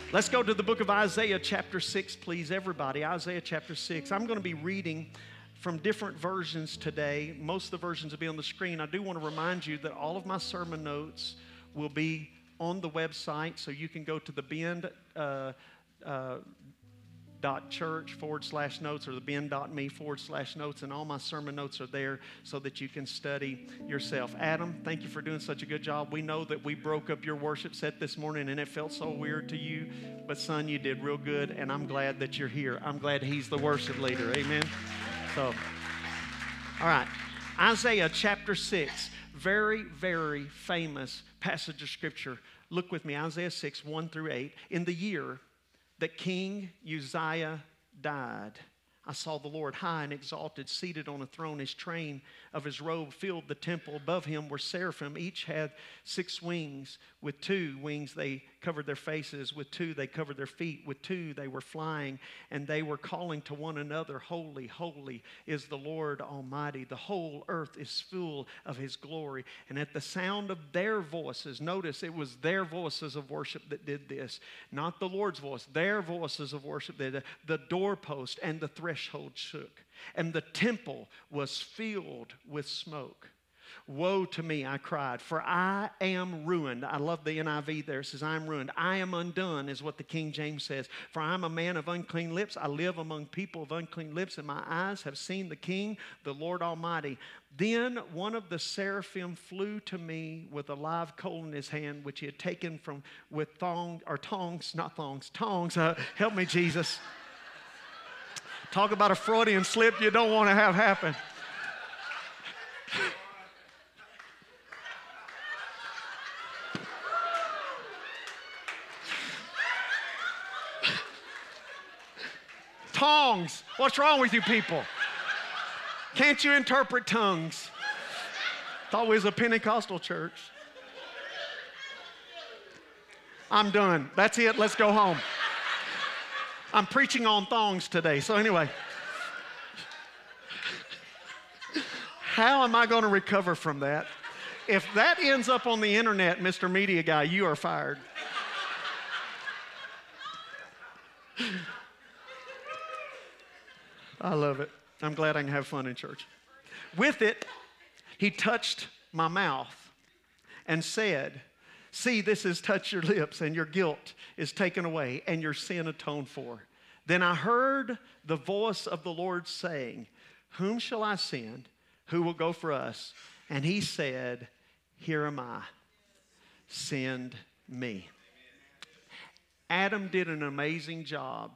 Let's go to the book of Isaiah chapter 6, please, everybody. Isaiah chapter 6. I'm going to be reading from different versions today. Most of the versions will be on the screen. I do want to remind you that all of my sermon notes will be on the website, so you can go to the bend.church/notes or the bend.me/notes, and all my sermon notes are there so that you can study yourself. Adam, thank you for doing such a good job. We know that we broke up your worship set this morning and it felt so weird to you, but son, you did real good, and I'm glad that you're here. I'm glad he's the worship leader. Amen. So, all right, Isaiah chapter 6, very, very famous passage of scripture. Look with me, Isaiah 6, 1 through 8. In the year that King Uzziah died, I saw the Lord high and exalted, seated on a throne. His train of his robe filled the temple. Above him were seraphim. Each had 6 wings. With 2 wings they covered their faces. With 2 they covered their feet. With 2 they were flying. And they were calling to one another, Holy, holy is the Lord Almighty. The whole earth is full of his glory. And at the sound of their voices, notice it was their voices of worship that did this, not the Lord's voice. Their voices of worship did. The doorpost and the threshold shook, and the temple was filled with smoke. Woe to me, I cried, for I am ruined. I love the NIV there. It says, I am ruined. I am undone is what the King James says. For I am a man of unclean lips. I live among people of unclean lips, and my eyes have seen the King, the Lord Almighty. Then one of the seraphim flew to me with a live coal in his hand, which he had taken from with tongs. Help me, Jesus. Talk about a Freudian slip you don't want to have happen. Tongues. What's wrong with you people? Can't you interpret tongues? Thought we was a Pentecostal church. I'm done. That's it. Let's go home. I'm preaching on thongs today. So anyway, how am I going to recover from that? If that ends up on the internet, Mr. Media Guy, you are fired. I love it. I'm glad I can have fun in church. With it, he touched my mouth and said, see, this has touched your lips, and your guilt is taken away, and your sin atoned for. Then I heard the voice of the Lord saying, whom shall I send? Who will go for us? And he said, here am I. Send me. Adam did an amazing job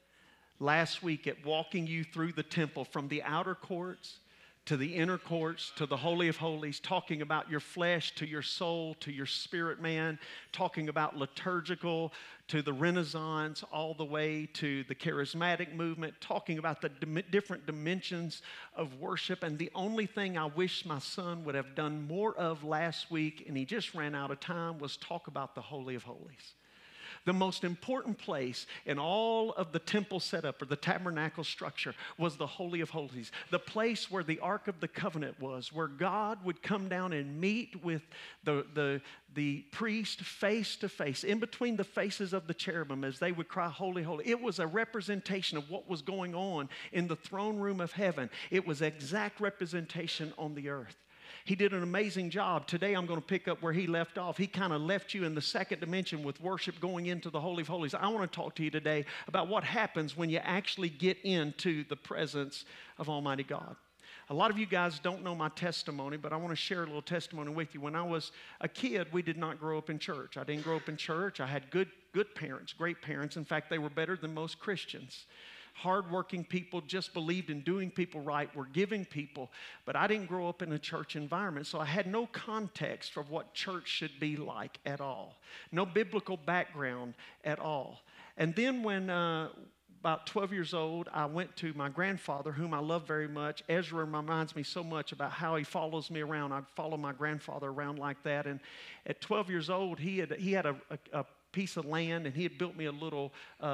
last week at walking you through the temple from the outer courts to the inner courts, to the Holy of Holies, talking about your flesh, to your soul, to your spirit man, talking about liturgical, to the Renaissance, all the way to the charismatic movement, talking about the different dimensions of worship. And the only thing I wish my son would have done more of last week, and he just ran out of time, was talk about the Holy of Holies. The most important place in all of the temple setup or the tabernacle structure was the Holy of Holies, the place where the Ark of the Covenant was, where God would come down and meet with the priest face to face, in between the faces of the cherubim as they would cry, holy, holy. It was a representation of what was going on in the throne room of heaven. It was exact representation on the earth. He did an amazing job. Today I'm going to pick up where he left off. He kind of left you in the second dimension with worship going into the Holy of Holies. I want to talk to you today about what happens when you actually get into the presence of Almighty God. A lot of you guys don't know my testimony, but I want to share a little testimony with you. When I was a kid, we did not grow up in church. I didn't grow up in church. I had good parents, great parents. In fact, they were better than most Christians. Hardworking people, just believed in doing people right, were giving people. But I didn't grow up in a church environment, so I had no context for what church should be like at all. No biblical background at all. And then when about 12 years old, I went to my grandfather, whom I love very much. Ezra reminds me so much about how he follows me around. I follow my grandfather around like that. And at 12 years old, he had a piece of land, and he had built me a little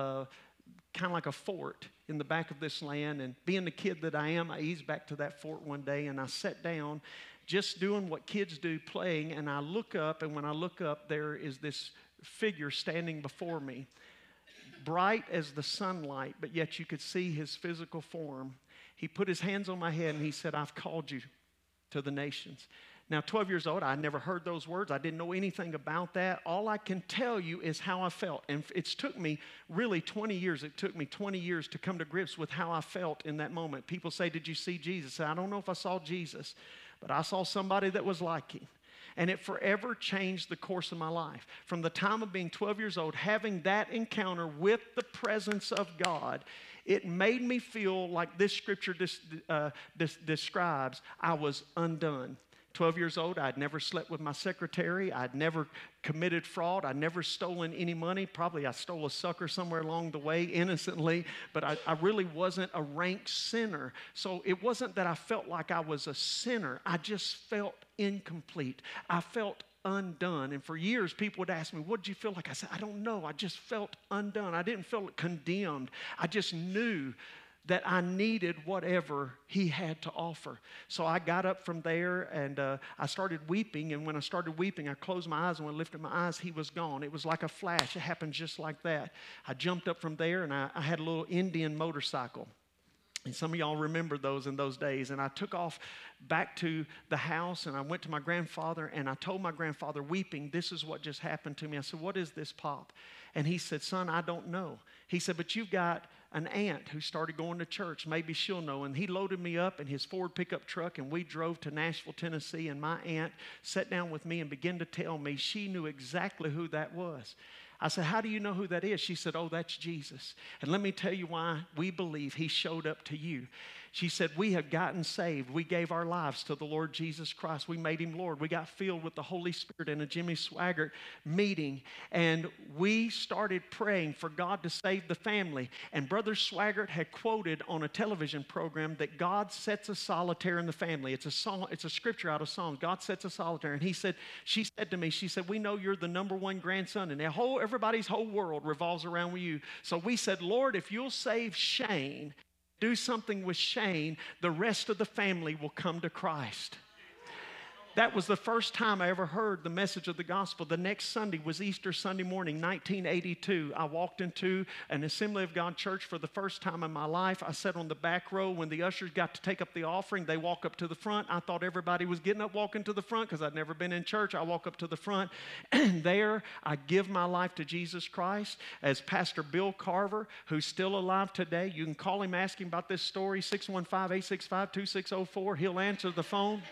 kind of like a fort in the back of this land. And being the kid that I am, I eased back to that fort one day, and I sat down just doing what kids do, playing. And I look up, and when I look up, there is this figure standing before me. bright as the sunlight, but yet you could see his physical form. He put his hands on my head and he said, I've called you to the nations. Now, 12 years old, I never heard those words. I didn't know anything about that. All I can tell you is how I felt. And it's took me really 20 years. It took me 20 years to come to grips with how I felt in that moment. People say, did you see Jesus? I don't know if I saw Jesus, but I saw somebody that was like him. And it forever changed the course of my life. From the time of being 12 years old, having that encounter with the presence of God, it made me feel like this scripture describes, I was undone. 12 years old, I'd never slept with my secretary. I'd never committed fraud. I'd never stolen any money. Probably I stole a sucker somewhere along the way innocently, but I really wasn't a rank sinner. So it wasn't that I felt like I was a sinner. I just felt incomplete. I felt undone. And for years, people would ask me, what did you feel like? I said, I don't know. I just felt undone. I didn't feel condemned. I just knew that I needed whatever he had to offer. So I got up from there and I started weeping. And when I started weeping, I closed my eyes. And when I lifted my eyes, he was gone. It was like a flash. It happened just like that. I jumped up from there and I had a little Indian motorcycle. And some of y'all remember those in those days. And I took off back to the house and I went to my grandfather and I told my grandfather, weeping, this is what just happened to me. I said, what is this, Pop? And he said, son, I don't know. He said, but you've got an aunt who started going to church. Maybe she'll know. And he loaded me up in his Ford pickup truck and we drove to Nashville, Tennessee. And my aunt sat down with me and began to tell me she knew exactly who that was. I said, how do you know who that is? She said, oh, that's Jesus. And let me tell you why we believe he showed up to you. She said, we have gotten saved. We gave our lives to the Lord Jesus Christ. We made him Lord. We got filled with the Holy Spirit in a Jimmy Swaggart meeting. And we started praying for God to save the family. And Brother Swaggart had quoted on a television program that God sets a solitaire in the family. It's a song, it's a scripture out of Psalms. God sets a solitaire. And she said to me, she said, we know you're the number one grandson. And everybody's whole world revolves around you. So we said, Lord, if you'll save Shane, do something with Shane, the rest of the family will come to Christ. That was the first time I ever heard the message of the gospel. The next Sunday was Easter Sunday morning, 1982. I walked into an Assembly of God church for the first time in my life. I sat on the back row. When the ushers got to take up the offering, they walk up to the front. I thought everybody was getting up, walking to the front because I'd never been in church. I walk up to the front, and there I give my life to Jesus Christ as Pastor Bill Carver, who's still alive today. You can call him, ask him about this story, 615-865-2604. He'll answer the phone.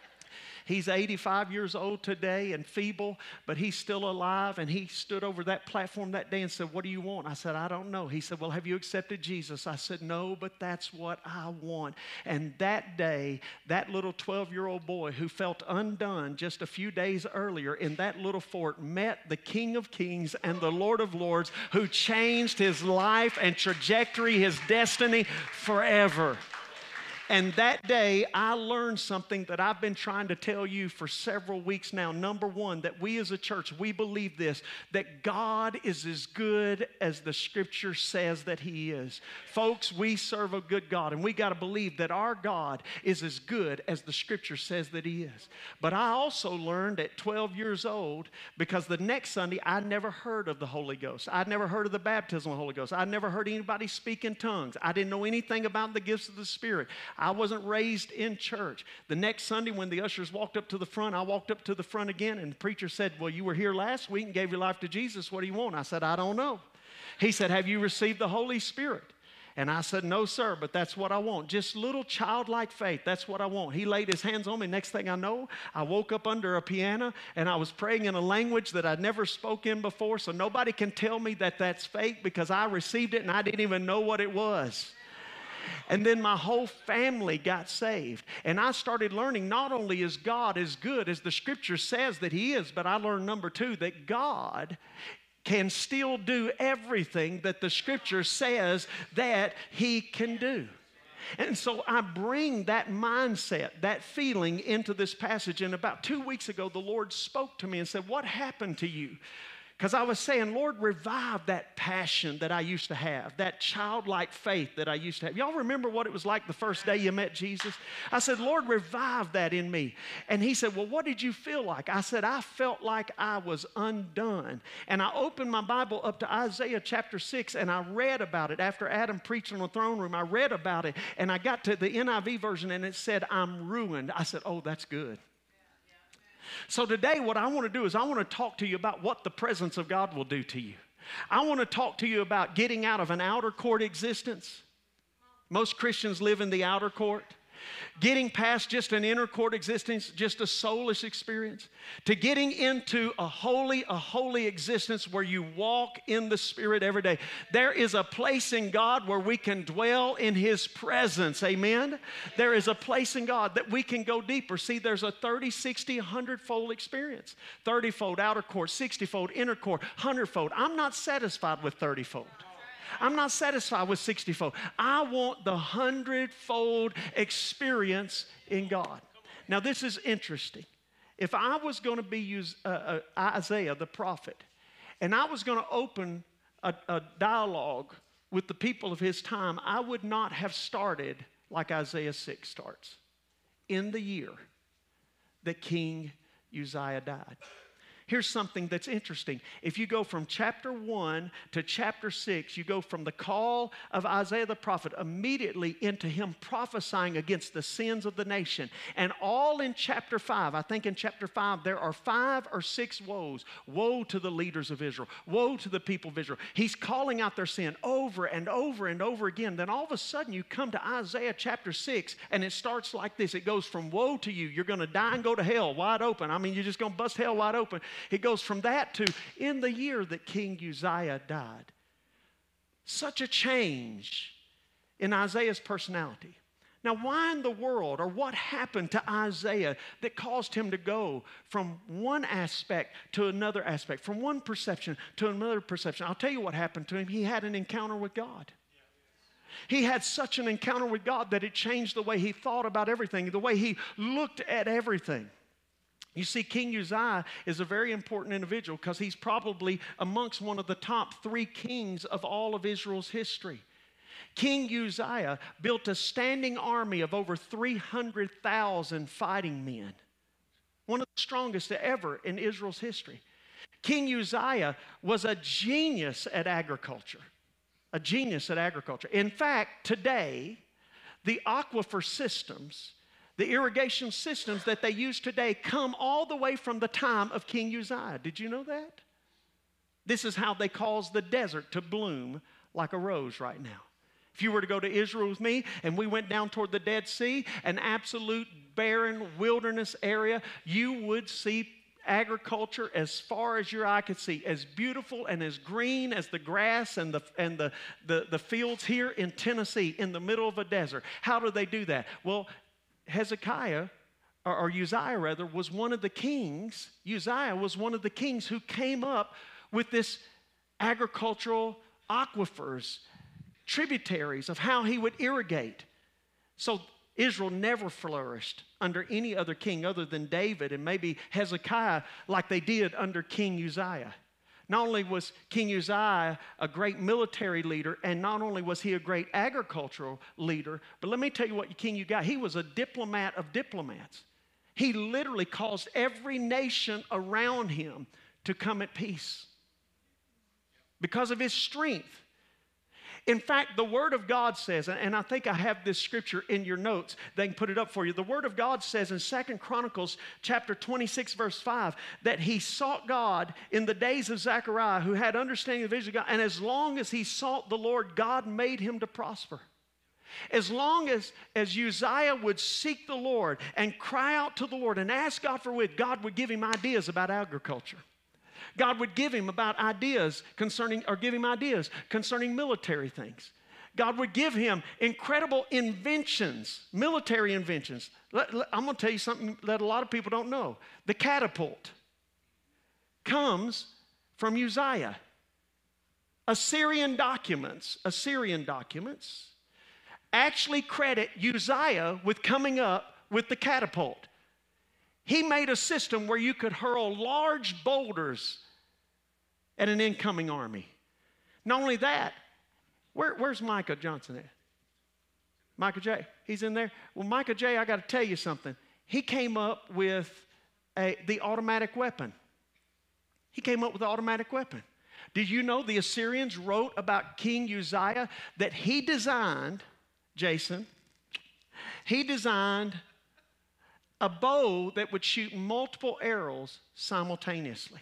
He's 85 years old today and feeble, but he's still alive. And he stood over that platform that day and said, what do you want? I said, I don't know. He said, well, have you accepted Jesus? I said, no, but that's what I want. And that day, that little 12-year-old boy who felt undone just a few days earlier in that little fort met the King of Kings and the Lord of Lords, who changed his life and trajectory, his destiny forever. And that day, I learned something that I've been trying to tell you for several weeks now. Number one, that we as a church, we believe this, that God is as good as the Scripture says that He is. Folks, we serve a good God, and we got to believe that our God is as good as the Scripture says that He is. But I also learned at 12 years old, because the next Sunday, I never heard of the Holy Ghost. I'd never heard of the baptism of the Holy Ghost. I'd never heard anybody speak in tongues. I didn't know anything about the gifts of the Spirit. I wasn't raised in church. The next Sunday when the ushers walked up to the front, I walked up to the front again, and the preacher said, well, you were here last week and gave your life to Jesus. What do you want? I said, I don't know. He said, have you received the Holy Spirit? And I said, no, sir, but that's what I want. Just little childlike faith. That's what I want. He laid his hands on me. Next thing I know, I woke up under a piano, and I was praying in a language that I'd never spoken before, so nobody can tell me that that's fake, because I received it and I didn't even know what it was. And then my whole family got saved. And I started learning not only is God as good as the Scripture says that He is, but I learned number two, that God can still do everything that the Scripture says that He can do. And so I bring that mindset, that feeling into this passage. And about 2 weeks ago, the Lord spoke to me and said, what happened to you? Because I was saying, Lord, revive that passion that I used to have, that childlike faith that I used to have. Y'all remember what it was like the first day you met Jesus? I said, Lord, revive that in me. And he said, well, what did you feel like? I said, I felt like I was undone. And I opened my Bible up to Isaiah chapter 6, and I read about it. After Adam preached in the throne room, I read about it, and I got to the NIV version, and it said, I'm ruined. I said, oh, that's good. So today what I want to do is I want to talk to you about what the presence of God will do to you. I want to talk to you about getting out of an outer court existence. Most Christians live in the outer court. Getting past just an inner court existence, just a soulless experience, to getting into a holy existence where you walk in the Spirit every day. There is a place in God where we can dwell in His presence, amen? There is a place in God that we can go deeper. See, there's a 30, 60, 100-fold experience. 30-fold outer court, 60-fold inner court, 100-fold. I'm not satisfied with 30-fold. I'm not satisfied with 60-fold. I want the 100-fold experience in God. Now, this is interesting. If I was going to be Isaiah the prophet, and I was going to open a dialogue with the people of his time, I would not have started like Isaiah 6 starts, in the year that King Uzziah died. Here's something that's interesting. If you go from chapter 1 to chapter 6, you go from the call of Isaiah the prophet immediately into him prophesying against the sins of the nation. And all in chapter 5, I think in chapter 5, there are 5 or 6 woes. Woe to the leaders of Israel. Woe to the people of Israel. He's calling out their sin over and over and over again. Then all of a sudden you come to Isaiah chapter 6, and it starts like this. It goes from woe to you. You're going to die and go to hell wide open. I mean, you're just going to bust hell wide open. It goes from that to in the year that King Uzziah died. Such a change in Isaiah's personality. Now, why in the world, or what happened to Isaiah that caused him to go from one aspect to another aspect, from one perception to another perception? I'll tell you what happened to him. He had an encounter with God. He had such an encounter with God that it changed the way he thought about everything, the way he looked at everything. You see, King Uzziah is a very important individual because he's probably amongst one of the top 3 kings of all of Israel's history. King Uzziah built a standing army of over 300,000 fighting men, one of the strongest ever in Israel's history. King Uzziah was a genius at agriculture, a genius at agriculture. In fact, today, the aquifer systems, the irrigation systems that they use today come all the way from the time of King Uzziah. Did you know that? This is how they caused the desert to bloom like a rose right now. If you were to go to Israel with me and we went down toward the Dead Sea, an absolute barren wilderness area, you would see agriculture as far as your eye could see, as beautiful and as green as the grass and the fields here in Tennessee in the middle of a desert. How do they do that? Well, Hezekiah, or Uzziah rather, was one of the kings. Uzziah was one of the kings who came up with this agricultural aquifers, tributaries of how he would irrigate. So Israel never flourished under any other king other than David and maybe Hezekiah like they did under King Uzziah. Not only was King Uzziah a great military leader, and not only was he a great agricultural leader, but let me tell you what King Uzziah, he was a diplomat of diplomats. He literally caused every nation around him to come at peace because of his strength. In fact, the Word of God says, and I think I have this scripture in your notes. They can put it up for you. The Word of God says in 2 Chronicles chapter 26, verse 5, that he sought God in the days of Zechariah, who had understanding of the vision of God. And as long as he sought the Lord, God made him to prosper. As long as Uzziah would seek the Lord and cry out to the Lord and ask God for wisdom, God would give him ideas about agriculture. God would give him ideas concerning military things. God would give him incredible inventions, military inventions. I'm going to tell you something that a lot of people don't know. The catapult comes from Uzziah. Assyrian documents actually credit Uzziah with coming up with the catapult. He made a system where you could hurl large boulders at an incoming army. Not only that, where's Micah Johnson at? Micah J. He's in there. Well, Micah J., I got to tell you something. He came up with the automatic weapon. He came up with the automatic weapon. Did you know the Assyrians wrote about King Uzziah that he designed, Jason, he designed a bow that would shoot multiple arrows simultaneously.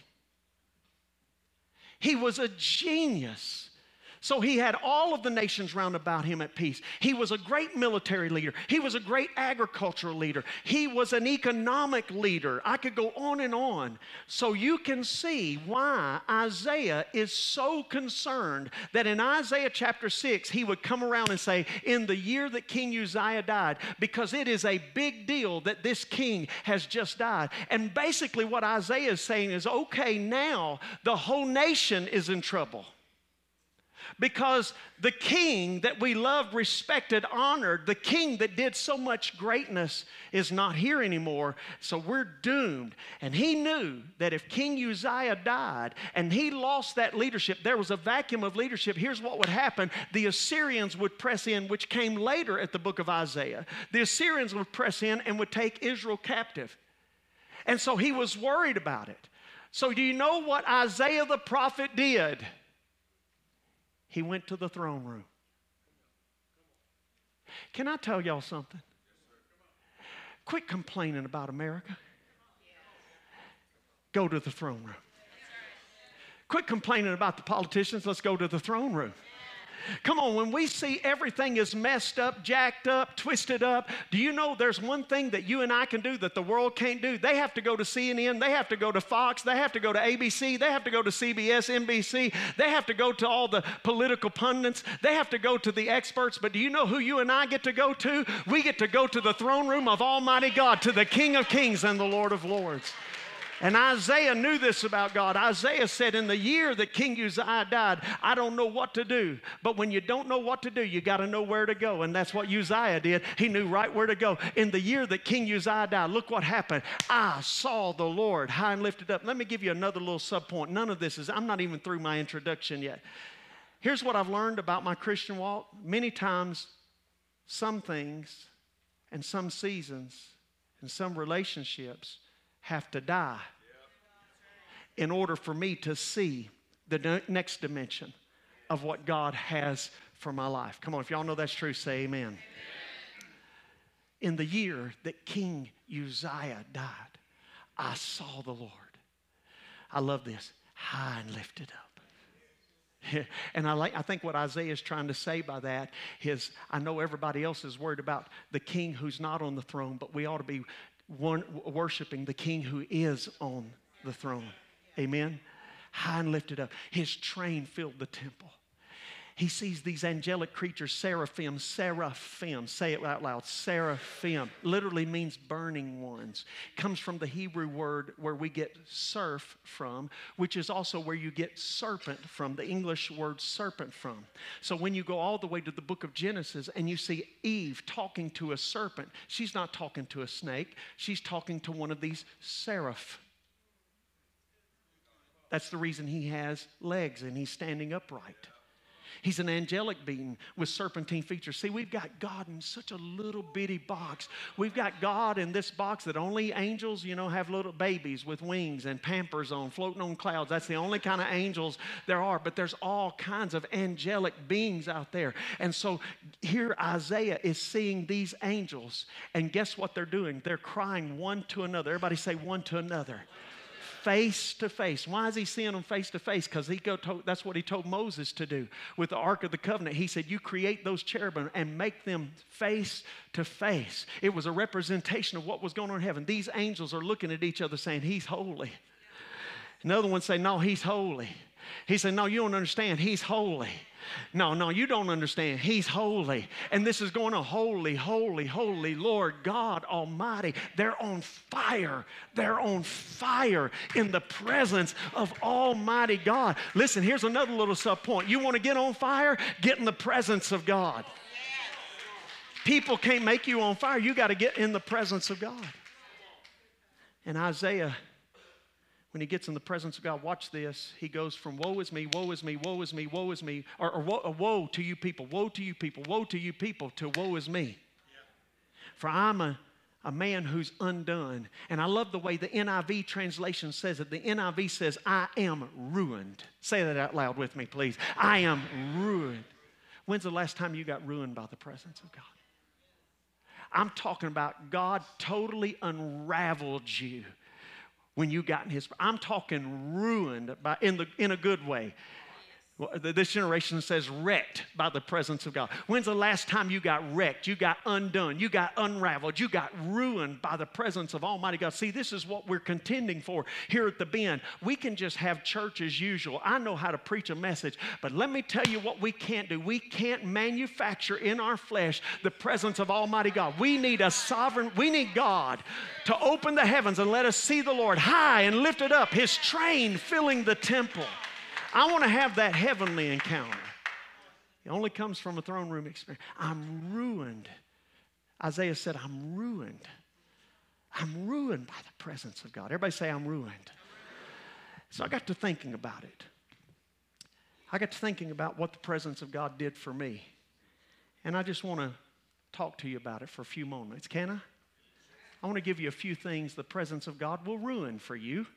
He was a genius. So he had all of the nations round about him at peace. He was a great military leader. He was a great agricultural leader. He was an economic leader. I could go on and on. So you can see why Isaiah is so concerned that in Isaiah chapter 6, he would come around and say, in the year that King Uzziah died, because it is a big deal that this king has just died. And basically what Isaiah is saying is, okay, now the whole nation is in trouble. Because the king that we loved, respected, honored, the king that did so much greatness is not here anymore, so we're doomed. And he knew that if King Uzziah died and he lost that leadership, there was a vacuum of leadership. Here's what would happen. The Assyrians would press in, which came later at the book of Isaiah. The Assyrians would press in and would take Israel captive. And so he was worried about it. So do you know what Isaiah the prophet did? He went to the throne room. Can I tell y'all something? Quit complaining about America. Go to the throne room. Quit complaining about the politicians. Let's go to the throne room. Come on, when we see everything is messed up, jacked up, twisted up, do you know there's one thing that you and I can do that the world can't do? They have to go to CNN, they have to go to Fox, they have to go to ABC, they have to go to CBS, NBC, they have to go to all the political pundits, they have to go to the experts, but do you know who you and I get to go to? We get to go to the throne room of Almighty God, to the King of Kings and the Lord of Lords. And Isaiah knew this about God. Isaiah said, in the year that King Uzziah died, I don't know what to do. But when you don't know what to do, you got to know where to go. And that's what Uzziah did. He knew right where to go. In the year that King Uzziah died, look what happened. I saw the Lord high and lifted up. Let me give you another little subpoint. None of this is, I'm not even through my introduction yet. Here's what I've learned about my Christian walk. Many times, some things and some seasons and some relationships have to die in order for me to see the next dimension of what God has for my life. Come on, if y'all know that's true, say amen. Amen. In the year that King Uzziah died, I saw the Lord. I love this. High and lifted up. And I think what Isaiah is trying to say by that is, I know everybody else is worried about the king who's not on the throne, but we ought to be worshiping the King who is on the throne. Amen. High and lifted up. His train filled the temple. He sees these angelic creatures, seraphim, say it out loud, seraphim, literally means burning ones. Comes from the Hebrew word where we get surf from, which is also where you get serpent from, the English word serpent from. So when you go all the way to the book of Genesis and you see Eve talking to a serpent, she's not talking to a snake, she's talking to one of these seraph. That's the reason he has legs and he's standing upright. He's an angelic being with serpentine features. See, we've got God in such a little bitty box. We've got God in this box that only angels, have little babies with wings and pampers on, floating on clouds. That's the only kind of angels there are. But there's all kinds of angelic beings out there. And so here Isaiah is seeing these angels. And guess what they're doing? They're crying one to another. Everybody say one to another. Face to face. Why is he seeing them face to face? Because that's what he told Moses to do with the Ark of the Covenant. He said, you create those cherubim and make them face to face. It was a representation of what was going on in heaven. These angels are looking at each other saying, he's holy. Another one say, no, he's holy. He said, no, you don't understand. He's holy. No, you don't understand. He's holy. And this is going on. Holy, holy, holy Lord God Almighty. They're on fire. They're on fire in the presence of Almighty God. Listen, here's another little sub point. You want to get on fire? Get in the presence of God. People can't make you on fire. You got to get in the presence of God. And Isaiah, when he gets in the presence of God, watch this. He goes from woe is me, woe is me, woe is me, woe is me, or woe to you people, woe to you people, woe to you people, to woe is me. For I'm a man who's undone. And I love the way the NIV translation says it. The NIV says, I am ruined. Say that out loud with me, please. I am ruined. When's the last time you got ruined by the presence of God? I'm talking about God totally unraveled you when you got in His. I'm talking ruined in a good way. Well, this generation says wrecked by the presence of God. When's the last time you got wrecked? You got undone. You got unraveled. You got ruined by the presence of Almighty God. See, this is what we're contending for here at the Bend. We can just have church as usual. I know how to preach a message, but let me tell you what we can't do. We can't manufacture in our flesh the presence of Almighty God. We need God to open the heavens and let us see the Lord high and lifted up, His train filling the temple. I want to have that heavenly encounter. It only comes from a throne room experience. I'm ruined. Isaiah said, I'm ruined. I'm ruined by the presence of God. Everybody say, I'm ruined. So I got to thinking about it. I got to thinking about what the presence of God did for me. And I just want to talk to you about it for a few moments. Can I? I want to give you a few things the presence of God will ruin for you.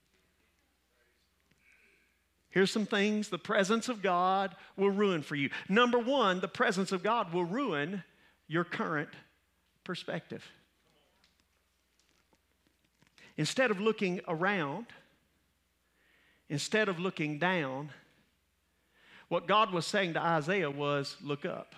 Here's some things the presence of God will ruin for you. Number one, the presence of God will ruin your current perspective. Instead of looking around, instead of looking down, what God was saying to Isaiah was, look up.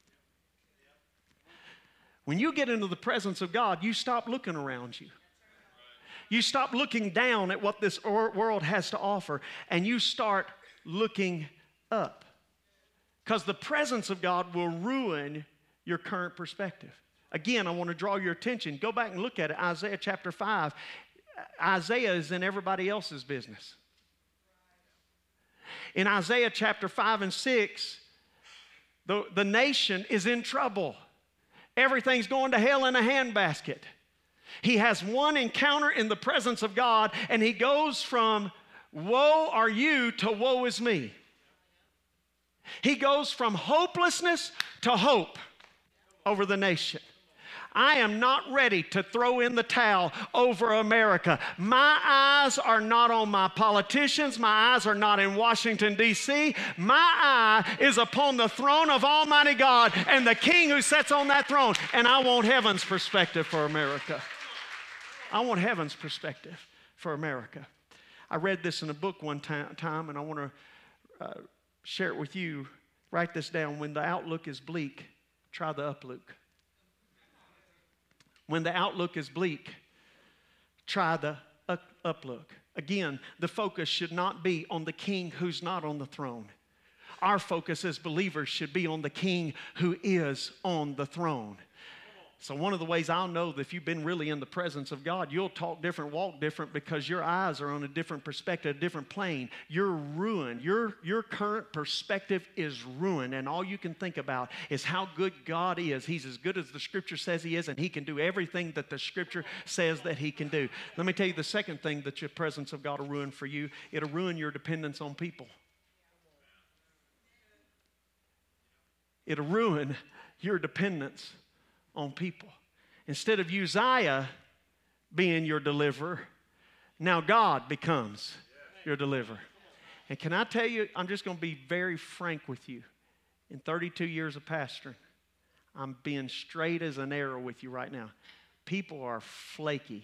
When you get into the presence of God, you stop looking around you. You stop looking down at what this world has to offer, and you start looking up. Because the presence of God will ruin your current perspective. Again, I want to draw your attention. Go back and look at it. Isaiah chapter 5. Isaiah is in everybody else's business. In Isaiah chapter 5 and 6, the nation is in trouble. Everything's going to hell in a handbasket. He has one encounter in the presence of God, and he goes from woe are you to woe is me. He goes from hopelessness to hope over the nation. I am not ready to throw in the towel over America. My eyes are not on my politicians. My eyes are not in Washington, D.C. My eye is upon the throne of Almighty God and the King who sits on that throne. And I want heaven's perspective for America. I want heaven's perspective for America. I read this in a book one time, and I want to share it with you. Write this down. When the outlook is bleak, try the uplook. When the outlook is bleak, try the uplook. Again, the focus should not be on the King who's not on the throne. Our focus as believers should be on the King who is on the throne. So one of the ways I'll know that if you've been really in the presence of God, you'll talk different, walk different, because your eyes are on a different perspective, a different plane. You're ruined. Your current perspective is ruined, and all you can think about is how good God is. He's as good as the Scripture says He is, and He can do everything that the Scripture says that He can do. Let me tell you the second thing that your presence of God will ruin for you. It'll ruin your dependence on people. It'll ruin your dependence on people. Instead of Uzziah being your deliverer, now God becomes your deliverer. And can I tell you, I'm just going to be very frank with you. In 32 years of pastoring, I'm being straight as an arrow with you right now. People are flaky.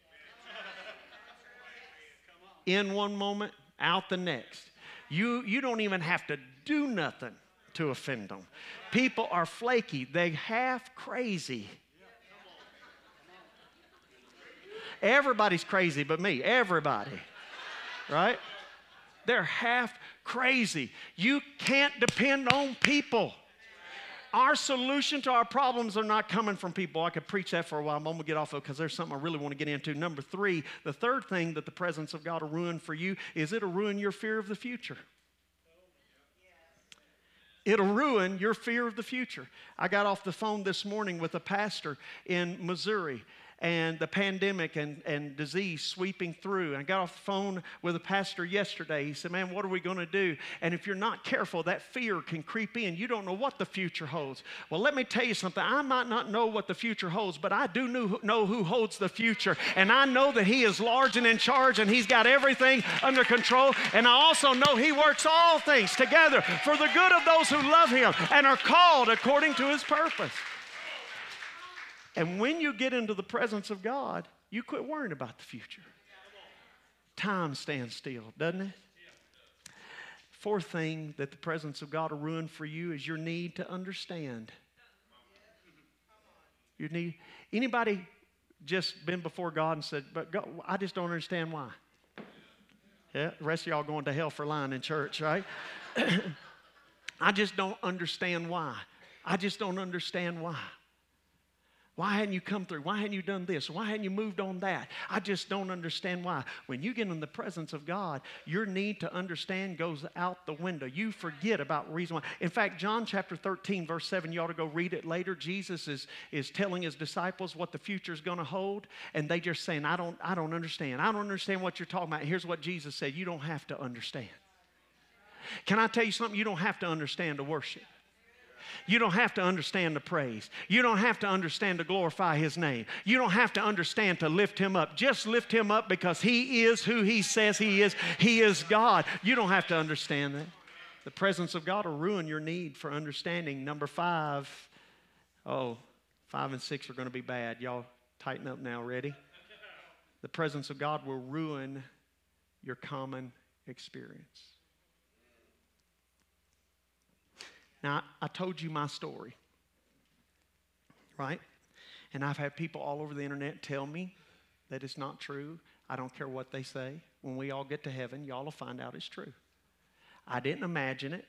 In one moment, out the next. You don't even have to do nothing to offend them. People are flaky. They half crazy. Everybody's crazy but me. Everybody. Right? They're half crazy. You can't depend on people. Our solution to our problems are not coming from people. I could preach that for a while. I'm going to get off of it because there's something I really want to get into. Number 3, the third thing that the presence of God will ruin for you is it'll ruin your fear of the future. It'll ruin your fear of the future. I got off the phone this morning with a pastor in Missouri, and the pandemic and disease sweeping through. And I got off the phone with a pastor yesterday. He said, man, what are we going to do? And if you're not careful, that fear can creep in. You don't know what the future holds. Well, let me tell you something. I might not know what the future holds, but I do know who holds the future. And I know that He is large and in charge, and He's got everything under control. And I also know He works all things together for the good of those who love Him and are called according to His purpose. And when you get into the presence of God, you quit worrying about the future. Time stands still, doesn't it? Fourth thing that the presence of God will ruin for you is your need to understand. You need, anybody just been before God and said, but God, I just don't understand why? Yeah, the rest of y'all going to hell for lying in church, right? I just don't understand why. I just don't understand why. Why hadn't you come through? Why hadn't you done this? Why hadn't you moved on that? I just don't understand why. When you get in the presence of God, your need to understand goes out the window. You forget about reason why. In fact, John chapter 13, verse 7, you ought to go read it later. Jesus is telling His disciples what the future is going to hold, and they just saying, I don't understand. I don't understand what you're talking about. Here's what Jesus said. You don't have to understand. Can I tell you something? You don't have to understand to worship. You don't have to understand to praise. You don't have to understand to glorify His name. You don't have to understand to lift Him up. Just lift Him up because He is who He says He is. He is God. You don't have to understand that. The presence of God will ruin your need for understanding. Number 5. 5 and 6 are going to be bad. Y'all tighten up now. Ready? The presence of God will ruin your common experience. Now, I told you my story, right? And I've had people all over the internet tell me that it's not true. I don't care what they say. When we all get to heaven, y'all will find out it's true. I didn't imagine it.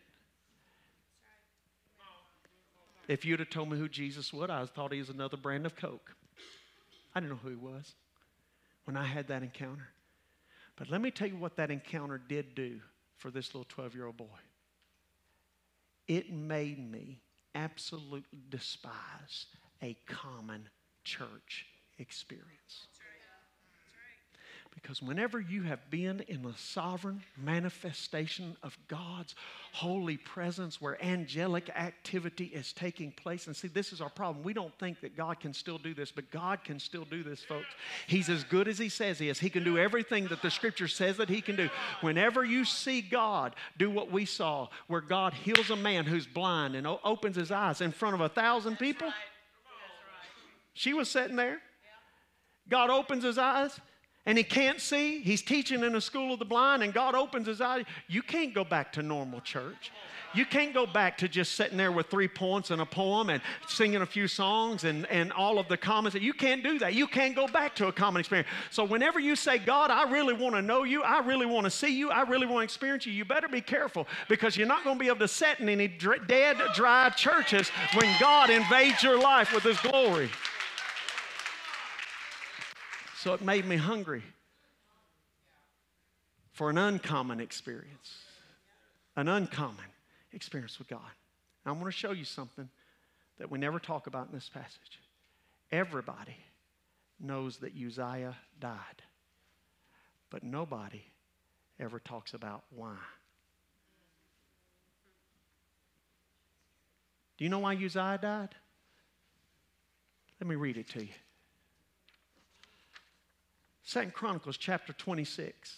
If you'd have told me who Jesus was, I thought He was another brand of Coke. I didn't know who He was when I had that encounter. But let me tell you what that encounter did do for this little 12-year-old boy. It made me absolutely despise a common church experience. Because whenever you have been in the sovereign manifestation of God's holy presence where angelic activity is taking place, and see, this is our problem. We don't think that God can still do this, but God can still do this, folks. He's as good as He says He is. He can do everything that the Scripture says that He can do. Whenever you see God do what we saw, where God heals a man who's blind and opens his eyes in front of 1,000 people. She was sitting there. God opens his eyes. And he can't see. He's teaching in a school of the blind, and God opens his eyes. You can't go back to normal church. You can't go back to just sitting there with 3 points and a poem and singing a few songs and all of the comments. You can't do that. You can't go back to a common experience. So whenever you say, God, I really want to know you, I really want to see you, I really want to experience you, you better be careful, because you're not going to be able to sit in any dead, dry churches when God invades your life with His glory. So it made me hungry for an uncommon experience. An uncommon experience with God. And I'm going to show you something that we never talk about in this passage. Everybody knows that Uzziah died, but nobody ever talks about why. Do you know why Uzziah died? Let me read it to you. 2 Chronicles chapter 26,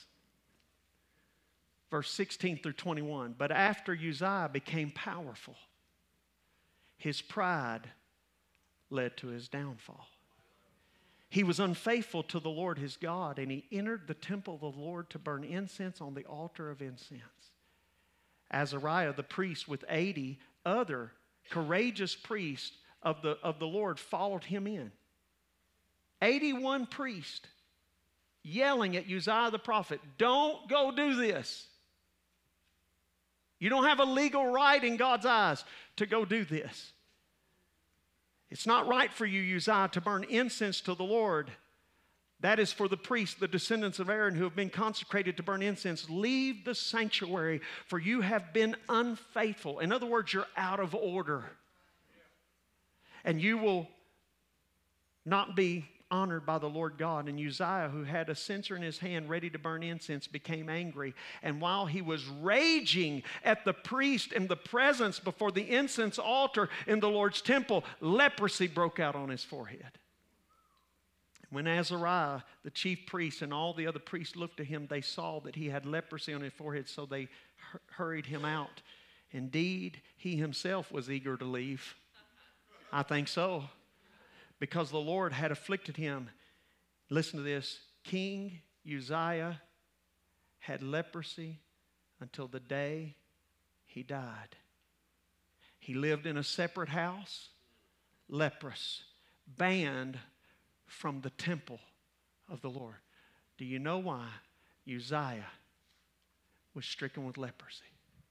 verse 16 through 21. But after Uzziah became powerful, his pride led to his downfall. He was unfaithful to the Lord his God, and he entered the temple of the Lord to burn incense on the altar of incense. Azariah the priest with 80 other courageous priests of the Lord followed him in. 81 priests yelling at Uzziah the prophet, don't go do this. You don't have a legal right in God's eyes to go do this. It's not right for you, Uzziah, to burn incense to the Lord. That is for the priests, the descendants of Aaron, who have been consecrated to burn incense. Leave the sanctuary, for you have been unfaithful. In other words, you're out of order. And you will not be honored by the Lord God. And Uzziah, who had a censer in his hand ready to burn incense, became angry. And while he was raging at the priest in the presence before the incense altar in the Lord's temple, leprosy broke out on his forehead. When Azariah, the chief priest, and all the other priests looked to him, they saw that he had leprosy on his forehead, so they hurried him out. Indeed, he himself was eager to leave. I think so. Because the Lord had afflicted him. Listen to this. King Uzziah had leprosy until the day he died. He lived in a separate house, leprous, banned from the temple of the Lord. Do you know why Uzziah was stricken with leprosy?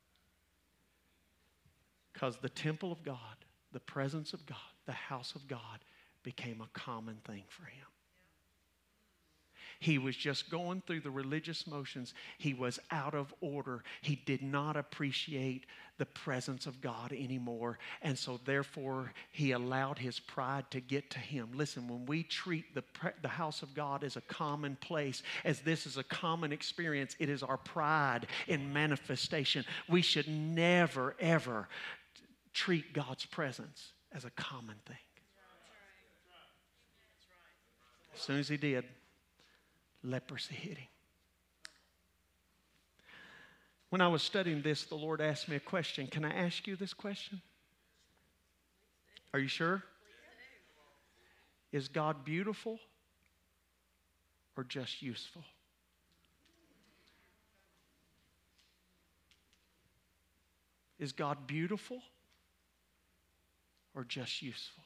Because the temple of God, the presence of God, the house of God became a common thing for him. He was just going through the religious motions. He was out of order. He did not appreciate the presence of God anymore. And so therefore, he allowed his pride to get to him. Listen, when we treat the house of God as a common place, as this is a common experience, it is our pride in manifestation. We should never, ever treat God's presence as a common thing. As soon as he did, leprosy hit him. When I was studying this, the Lord asked me a question. Can I ask you this question? Are you sure? Is God beautiful or just useful? Is God beautiful or just useful?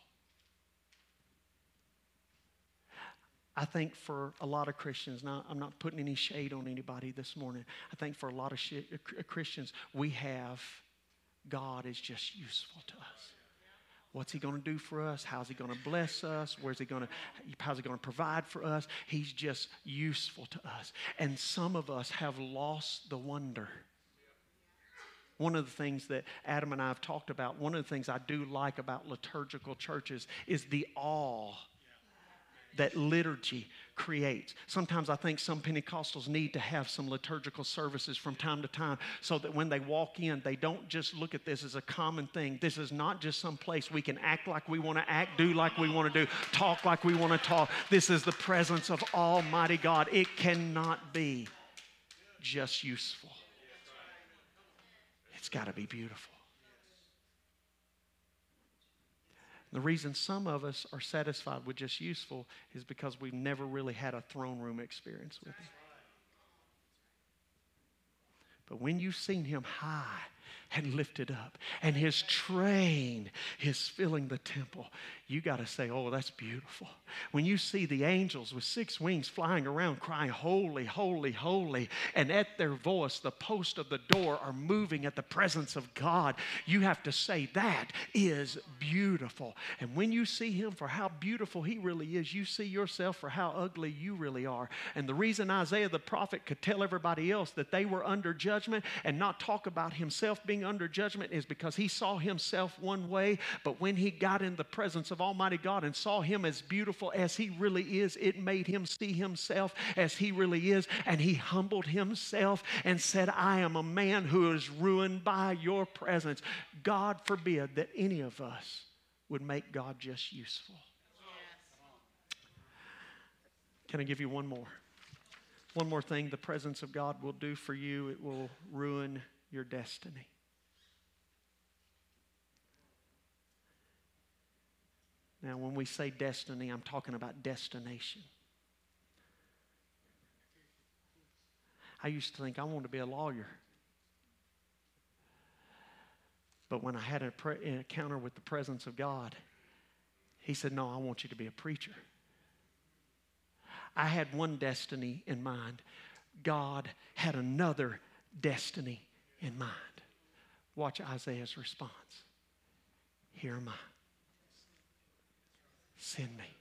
I think for a lot of Christians, now I'm not putting any shade on anybody this morning. I think for a lot of Christians, we have God is just useful to us. What's he going to do for us? How's he going to bless us? How's he going to provide for us? He's just useful to us. And some of us have lost the wonder. One of the things that Adam and I have talked about, one of the things I do like about liturgical churches is the awe that liturgy creates. Sometimes I think some Pentecostals need to have some liturgical services from time to time so that when they walk in, they don't just look at this as a common thing. This is not just some place we can act like we want to act, do like we want to do, talk like we want to talk. This is the presence of Almighty God. It cannot be just useful. It's got to be beautiful. The reason some of us are satisfied with just useful is because we've never really had a throne room experience with him. But when you've seen him high and lifted up and his train is filling the temple, you got to say, oh, that's beautiful. When you see the angels with 6 wings flying around crying, holy, holy, holy, and at their voice the posts of the door are moving at the presence of God, you have to say that is beautiful. And when you see him for how beautiful he really is, you see yourself for how ugly you really are. And the reason Isaiah the prophet could tell everybody else that they were under judgment and not talk about himself being under judgment is because he saw himself one way, but when he got in the presence of Almighty God and saw him as beautiful as he really is, it made him see himself as he really is, and he humbled himself and said, I am a man who is ruined by your presence. God forbid that any of us would make God just useful. Can I give you one more? One more thing the presence of God will do for you. It will ruin your destiny. Now, when we say destiny, I'm talking about destination. I used to think I wanted to be a lawyer. But when I had an encounter with the presence of God, he said, no, I want you to be a preacher. I had one destiny in mind. God had another destiny in mind. Watch Isaiah's response. Here am I. Send me.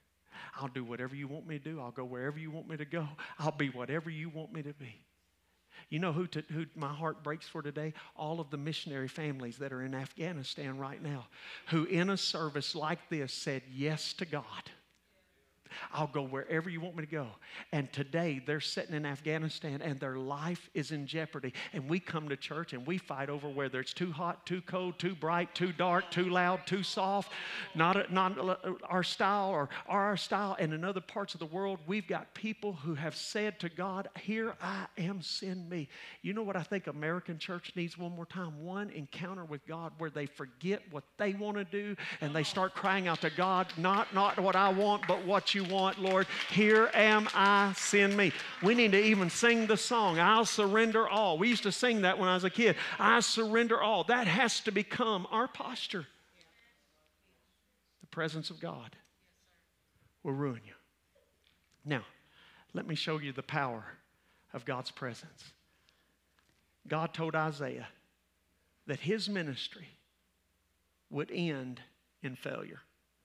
I'll do whatever you want me to do. I'll go wherever you want me to go. I'll be whatever you want me to be. You know who my heart breaks for today? All of the missionary families that are in Afghanistan right now, who in a service like this said yes to God. I'll go wherever you want me to go. And today they're sitting in Afghanistan and their life is in jeopardy. And we come to church and we fight over whether it's too hot, too cold, too bright, too dark, too loud, too soft, not our style or our style. And in other parts of the world, we've got people who have said to God, here I am, send me. You know what I think American church needs one more time? One encounter with God where they forget what they want to do and they start crying out to God, not what I want, but what you want, Lord. Here am I, send me. We need to even sing the song, I'll surrender all. We used to sing that when I was a kid. I surrender all. That has to become our posture. The presence of God will ruin you. Now, let me show you the power of God's presence. God told Isaiah that his ministry would end in failure.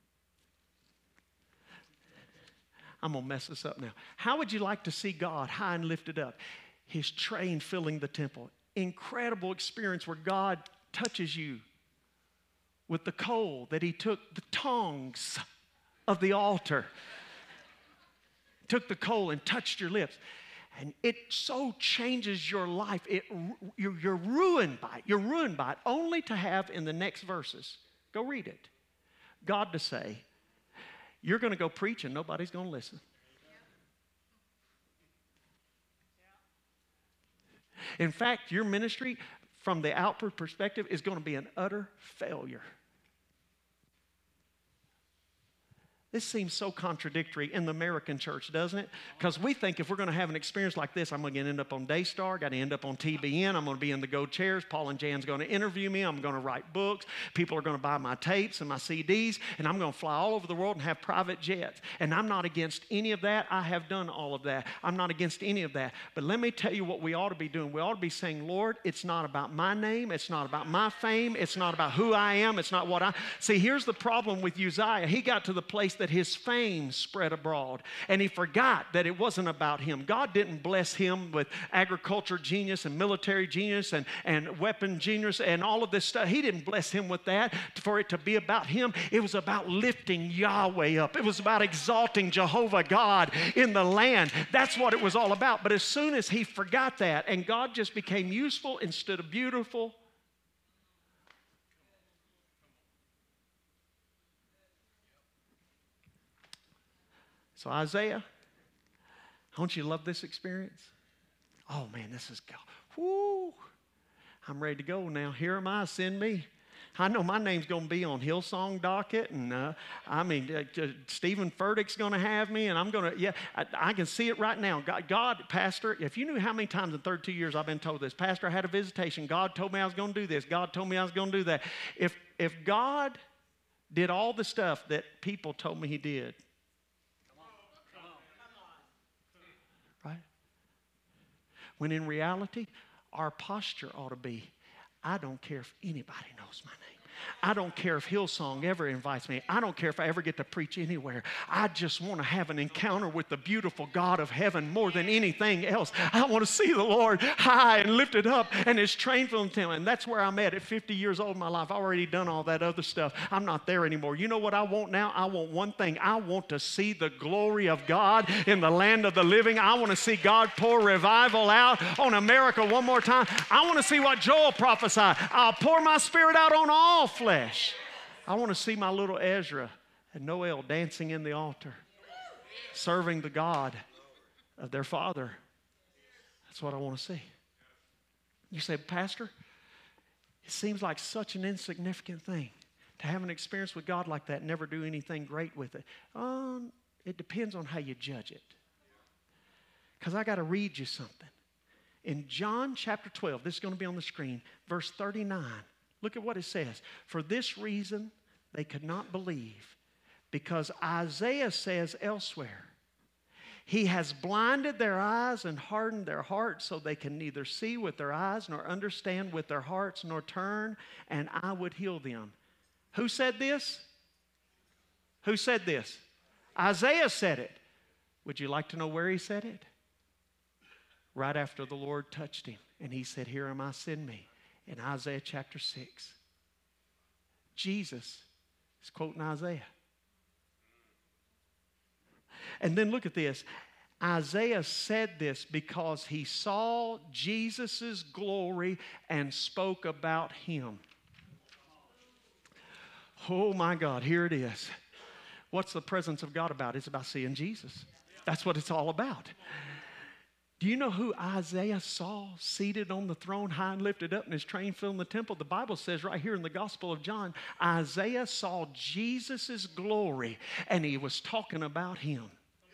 I'm going to mess this up now. How would you like to see God high and lifted up? His train filling the temple. Incredible experience where God touches you with the coal that he took the tongs of the altar. Took the coal and touched your lips. And it so changes your life. You're ruined by it. You're ruined by it only to have in the next verses, go read it, God to say, you're going to go preach and nobody's going to listen. In fact, your ministry, from the outward perspective, is going to be an utter failure. This seems so contradictory in the American church, doesn't it? Because we think if we're going to have an experience like this, I'm going to end up on Daystar, got to end up on TBN, I'm going to be in the gold chairs, Paul and Jan's going to interview me, I'm going to write books, people are going to buy my tapes and my CDs, and I'm going to fly all over the world and have private jets. And I'm not against any of that. I have done all of that. I'm not against any of that. But let me tell you what we ought to be doing. We ought to be saying, Lord, it's not about my name, it's not about my fame, it's not about who I am, it's not what I... See, here's the problem with Uzziah. He got to the place that his fame spread abroad, and he forgot that it wasn't about him. God didn't bless him with agriculture genius and military genius and weapon genius and all of this stuff. He didn't bless him with that for it to be about him. It was about lifting Yahweh up. It was about exalting Jehovah God in the land. That's what it was all about. But as soon as he forgot that and God just became useful instead of beautiful, so Isaiah, don't you love this experience? Oh man, this is God. Whoo! I'm ready to go now. Here am I, send me. I know my name's going to be on Hillsong docket, and Stephen Furtick's going to have me, and I'm going to, I can see it right now. God, Pastor, if you knew how many times in 32 years I've been told this, Pastor, I had a visitation. God told me I was going to do this. God told me I was going to do that. If God did all the stuff that people told me he did, right? When in reality, our posture ought to be, I don't care if anybody knows my name. I don't care if Hillsong ever invites me. I don't care if I ever get to preach anywhere. I just want to have an encounter with the beautiful God of heaven more than anything else. I want to see the Lord high and lifted up and his train filling the temple. And that's where I'm at 50 years old in my life. I've already done all that other stuff. I'm not there anymore. You know what I want now? I want one thing. I want to see the glory of God in the land of the living. I want to see God pour revival out on America one more time. I want to see what Joel prophesied. I'll pour my spirit out on all flesh. I want to see my little Ezra and Noel dancing in the altar, serving the God of their father. That's what I want to see. You say, Pastor, it seems like such an insignificant thing to have an experience with God like that and never do anything great with it. It depends on how you judge it. Because I got to read you something. In John chapter 12, this is going to be on the screen, verse 39. Look at what it says. For this reason, they could not believe, because Isaiah says elsewhere, he has blinded their eyes and hardened their hearts so they can neither see with their eyes nor understand with their hearts nor turn, and I would heal them. Who said this? Who said this? Isaiah said it. Would you like to know where he said it? right after the Lord touched him. And he said, "Here am I, send me," in Isaiah chapter 6. Jesus is quoting Isaiah. And then look at this. Isaiah said this because he saw Jesus' glory and spoke about him. Oh my God, here it is. What's the presence of God about? It's about seeing Jesus. That's what it's all about. Do you know who Isaiah saw seated on the throne, high and lifted up, and his train filling the temple? The Bible says right here in the Gospel of John, Isaiah saw Jesus' glory, and he was talking about him.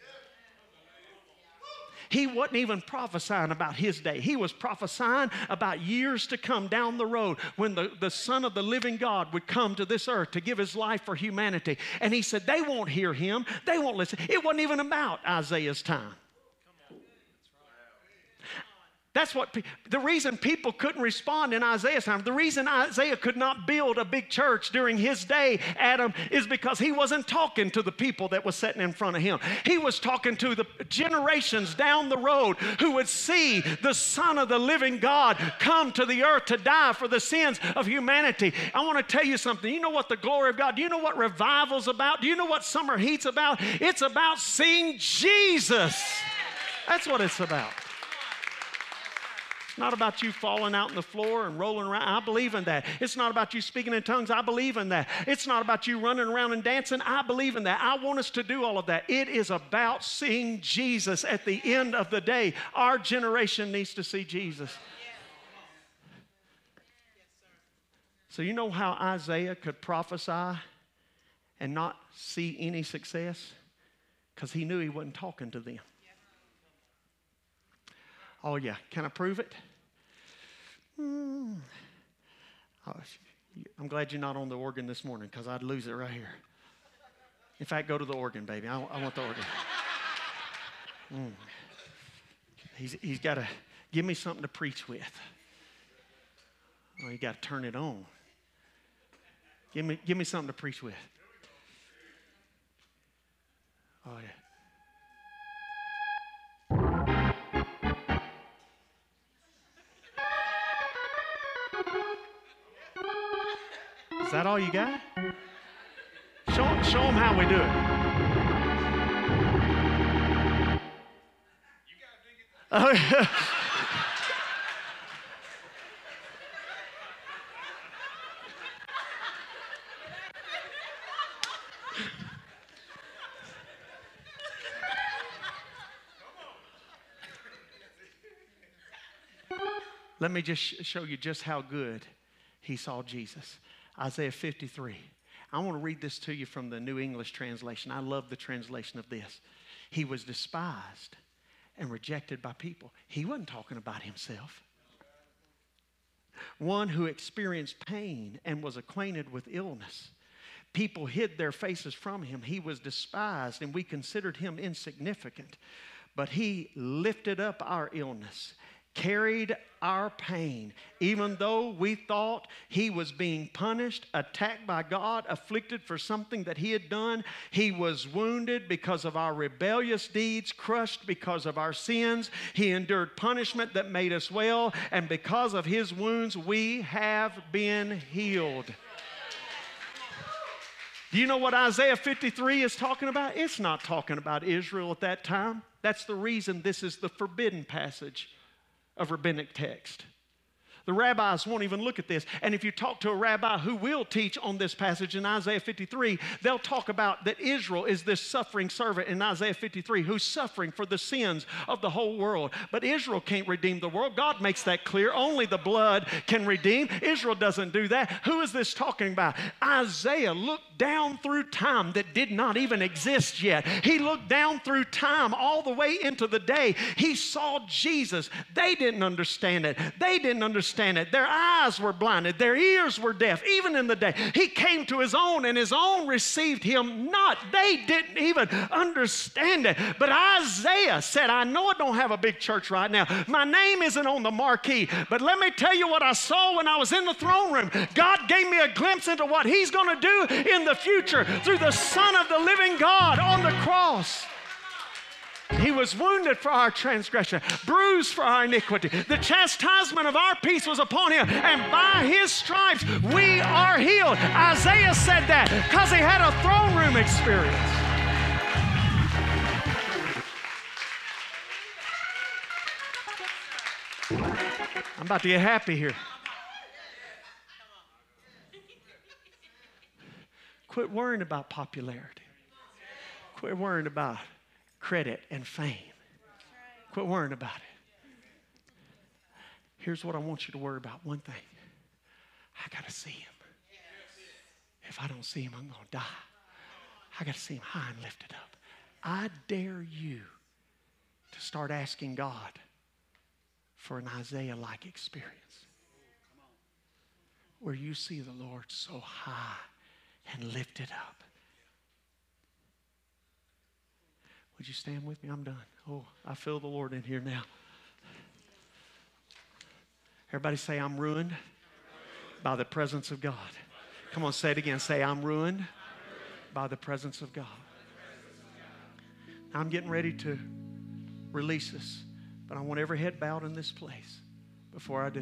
He wasn't even prophesying about his day. He was prophesying about years to come down the road when the Son of the living God would come to this earth to give his life for humanity. And he said, they won't hear him. They won't listen. It wasn't even about Isaiah's time. That's what the reason people couldn't respond in Isaiah's time, the reason Isaiah could not build a big church during his day, Adam, is because he wasn't talking to the people that was sitting in front of him. He was talking to the generations down the road who would see the Son of the living God come to the earth to die for the sins of humanity. I want to tell you something. You know what the glory of God, do you know what revival's about? Do you know what summer heat's about? It's about seeing Jesus. That's what it's about. Not about you falling out on the floor and rolling around. I believe in that. It's not about you speaking in tongues. I believe in that. It's not about you running around and dancing. I believe in that. I want us to do all of that. It is about seeing Jesus at the end of the day. Our generation needs to see Jesus. So you know how Isaiah could prophesy and not see any success? Because he knew he wasn't talking to them. Oh, yeah. Can I prove it? Oh, I'm glad you're not on the organ this morning because I'd lose it right here. In fact, go to the organ, baby. I want the organ. He's got to give me something to preach with. Oh, you got to turn it on. Give me something to preach with. Oh, yeah. Is that all you got? Show them how we do it. Oh, yeah. Let me just show you just how good he saw Jesus. Isaiah 53. I want to read this to you from the New English Translation. I love the translation of this. He was despised and rejected by people. He wasn't talking about himself. One who experienced pain and was acquainted with illness. People hid their faces from him. He was despised and we considered him insignificant. But he lifted up our illness, carried our pain, even though we thought he was being punished, attacked by God, afflicted for something that he had done. He was wounded because of our rebellious deeds, crushed because of our sins. He endured punishment that made us well, and because of his wounds, we have been healed. Do you know what Isaiah 53 is talking about? It's not talking about Israel at that time. That's the reason this is the forbidden passage of rabbinic text. The rabbis won't even look at this. And if you talk to a rabbi who will teach on this passage in Isaiah 53, they'll talk about that Israel is this suffering servant in Isaiah 53 who's suffering for the sins of the whole world. But Israel can't redeem the world. God makes that clear. Only the blood can redeem. Israel doesn't do that. Who is this talking about? Isaiah looked down through time that did not even exist yet. He looked down through time all the way into the day. He saw Jesus. They didn't understand it. They didn't understand it. Their eyes were blinded. Their ears were deaf. Even in the day, he came to his own and his own received him not. They didn't even understand it. But Isaiah said, I know I don't have a big church right now. My name isn't on the marquee, but let me tell you what I saw when I was in the throne room. God gave me a glimpse into what he's going to do in the future through the Son of the living God on the cross. He was wounded for our transgression, bruised for our iniquity. The chastisement of our peace was upon him, and by his stripes we are healed. Isaiah said that because he had a throne room experience. I'm about to get happy here. Quit worrying about popularity. Quit worrying about credit and fame. Quit worrying about it. Here's what I want you to worry about. One thing. I got to see him. If I don't see him, I'm going to die. I got to see him high and lifted up. I dare you to start asking God for an Isaiah-like experience where you see the Lord so high and lifted up. Would you stand with me? I'm done. Oh, I feel the Lord in here now. Everybody say, I'm ruined by the presence of God. Come on, say it again. Say, I'm ruined by the presence of God. Now, I'm getting ready to release this, but I want every head bowed in this place before I do.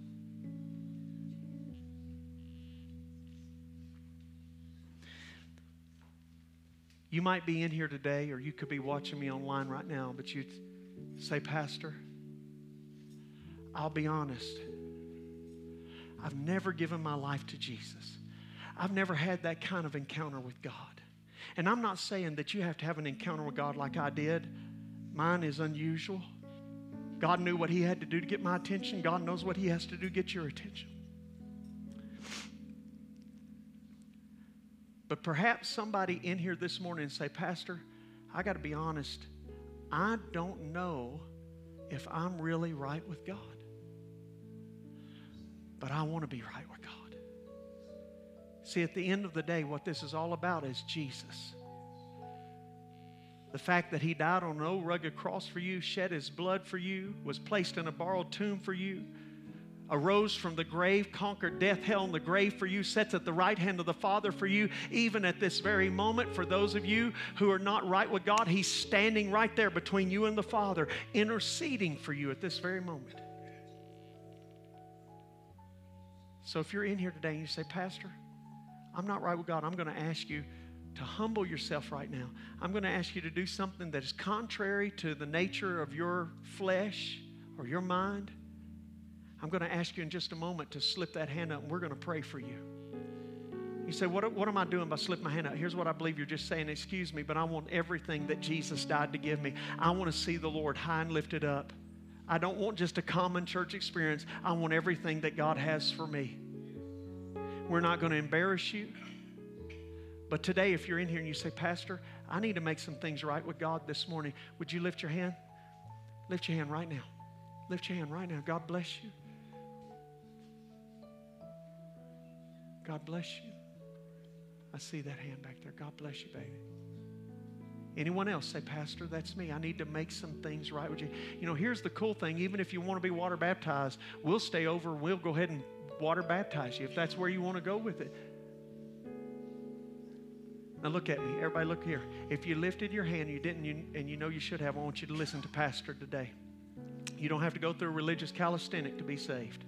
You might be in here today, or you could be watching me online right now, but you'd say, Pastor, I'll be honest. I've never given my life to Jesus. I've never had that kind of encounter with God. And I'm not saying that you have to have an encounter with God like I did. Mine is unusual. God knew what he had to do to get my attention. God knows what he has to do to get your attention. But perhaps somebody in here this morning say, Pastor, I got to be honest. I don't know if I'm really right with God. But I want to be right with God. See, at the end of the day, what this is all about is Jesus. The fact that he died on an old rugged cross for you, shed his blood for you, was placed in a borrowed tomb for you, arose from the grave, conquered death, hell, and the grave for you, sits at the right hand of the Father for you, even at this very moment. For those of you who are not right with God, he's standing right there between you and the Father, interceding for you at this very moment. So if you're in here today and you say, Pastor, I'm not right with God, I'm going to ask you to humble yourself right now. I'm going to ask you to do something that is contrary to the nature of your flesh or your mind. I'm going to ask you in just a moment to slip that hand up, and we're going to pray for you. You say, what am I doing by slipping my hand up? Here's what I believe you're just saying. Excuse me, but I want everything that Jesus died to give me. I want to see the Lord high and lifted up. I don't want just a common church experience. I want everything that God has for me. We're not going to embarrass you. But today, if you're in here and you say, Pastor, I need to make some things right with God this morning, would you lift your hand? Lift your hand right now. Lift your hand right now. God bless you. God bless you. I see that hand back there. God bless you, baby. Anyone else say, Pastor, that's me. I need to make some things right with you. You know, here's the cool thing. Even if you want to be water baptized, we'll stay over. We'll go ahead and water baptize you if that's where you want to go with it. Now look at me. Everybody look here. If you lifted your hand, you didn't, and you know you should have, I want you to listen to Pastor today. You don't have to go through a religious calisthenic to be saved.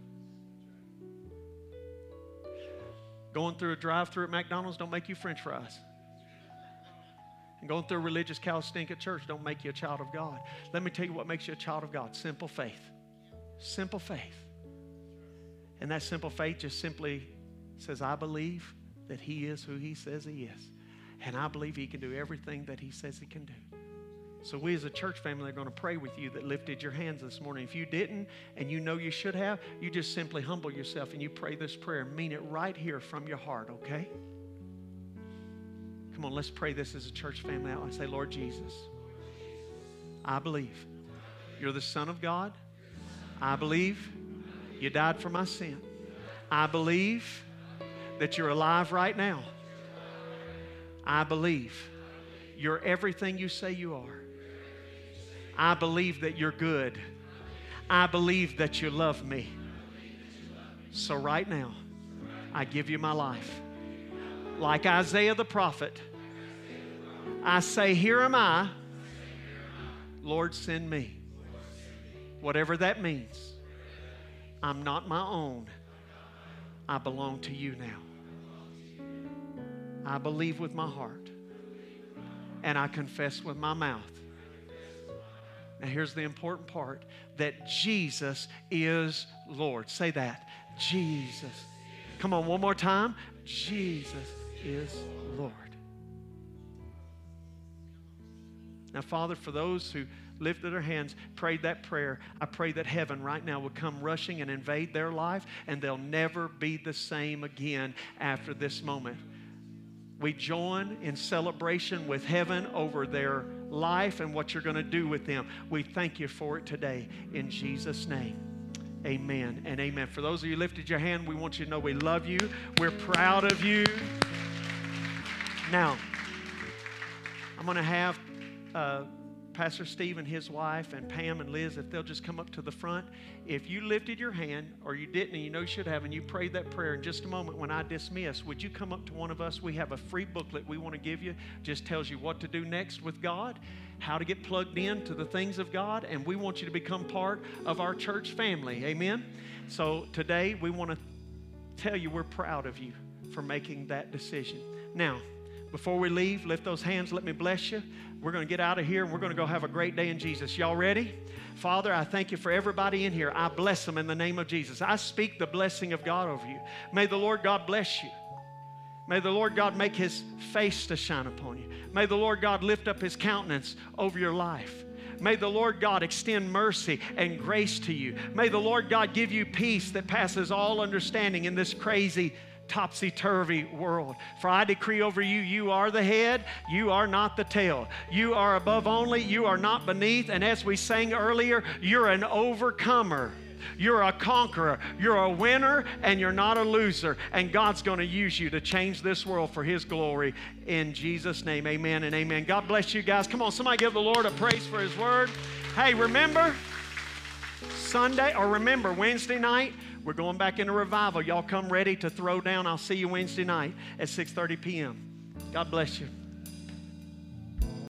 Going through a drive-thru at McDonald's don't make you French fries. And going through a religious calisthenic at church don't make you a child of God. Let me tell you what makes you a child of God. Simple faith. Simple faith. And that simple faith just simply says, I believe that he is who he says he is. And I believe he can do everything that he says he can do. So we as a church family are going to pray with you that lifted your hands this morning. If you didn't and you know you should have, you just simply humble yourself and you pray this prayer and mean it right here from your heart, okay? Come on, let's pray this as a church family out and say, Lord Jesus, I believe you're the Son of God. I believe you died for my sin. I believe that you're alive right now. I believe you're everything you say you are. I believe that you're good. I believe that you love me. So right now, I give you my life. Like Isaiah the prophet, I say, here am I. Lord, send me. Whatever that means. I'm not my own. I belong to you now. I believe with my heart. And I confess with my mouth. Now here's the important part. That Jesus is Lord. Say that. Jesus. Come on, one more time. Jesus is Lord. Now, Father, for those who lifted their hands, prayed that prayer, I pray that heaven right now would come rushing and invade their life, and they'll never be the same again after this moment. We join in celebration with heaven over their life and what you're going to do with them. We thank you for it today in Jesus' name. Amen and amen. For those of you who lifted your hand, we want you to know we love you. We're proud of you. Now, I'm going to have Pastor Steve and his wife and Pam and Liz, if they'll just come up to the front. If you lifted your hand or you didn't and you know you should have and you prayed that prayer, in just a moment when I dismiss, would you come up to one of us? We have a free booklet we want to give you. Just tells you what to do next with God, how to get plugged in to the things of God, and we want you to become part of our church family. Amen? So today we want to tell you we're proud of you for making that decision. Now, before we leave, lift those hands. Let me bless you. We're going to get out of here, and we're going to go have a great day in Jesus. Y'all ready? Father, I thank you for everybody in here. I bless them in the name of Jesus. I speak the blessing of God over you. May the Lord God bless you. May the Lord God make His face to shine upon you. May the Lord God lift up His countenance over your life. May the Lord God extend mercy and grace to you. May the Lord God give you peace that passes all understanding in this crazy topsy-turvy world. For I decree over you, you are the head, you are not the tail. You are above only, you are not beneath. And as we sang earlier, you're an overcomer. You're a conqueror. You're a winner, and you're not a loser. And God's going to use you to change this world for His glory. In Jesus' name, amen and amen. God bless you guys. Come on, somebody give the Lord a praise for His word. Hey, remember Wednesday night, we're going back into revival. Y'all come ready to throw down. I'll see you Wednesday night at 6:30 p.m. God bless you.